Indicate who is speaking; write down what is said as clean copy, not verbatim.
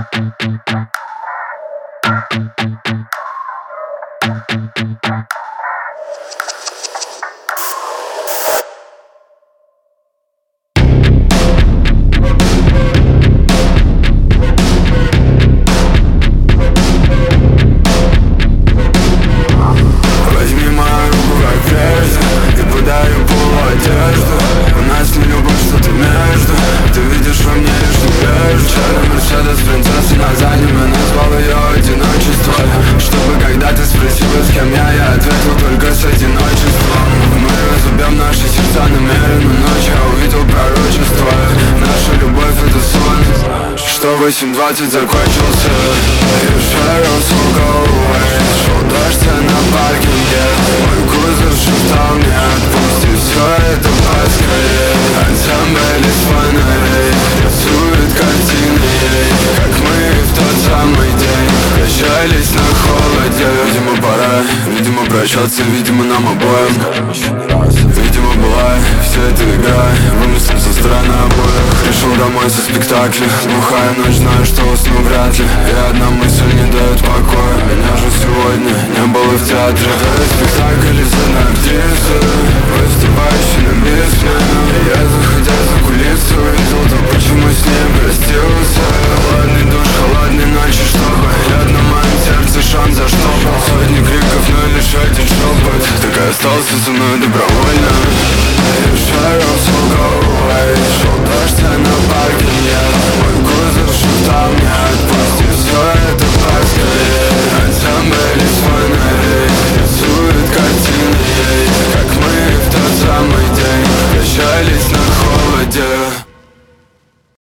Speaker 1: Что 8:20 закончился, и шарил с головой. Шел дождь на паркинге, мой кузов шептал мне: отпусти все это поскорее. Ансамбль из фонарей рисует картины, как мы в тот самый день прощались на холоде. Видимо пора, видимо прощаться, видимо нам обоим. Видимо была вся эта игра вымыслом со стороны обоих. Пришел домой со спектакля, глухая ночь, знаю, что усну вряд ли. И одна мысль не дает покоя: меня же сегодня не было в театре. Это спектакль из одной актрисы, выступающей на бессмену. Я, заходя за кулисы, увидел то, почему с ней простился. Холодный душ, холодной ночи, чтобы я на моем сердце шанс заштопал. Сотни криков, но лишь один шепот, так и остался со мной добровольно. Я шарил с головой, шел дождь на паркинге, мой кузов шептал мне: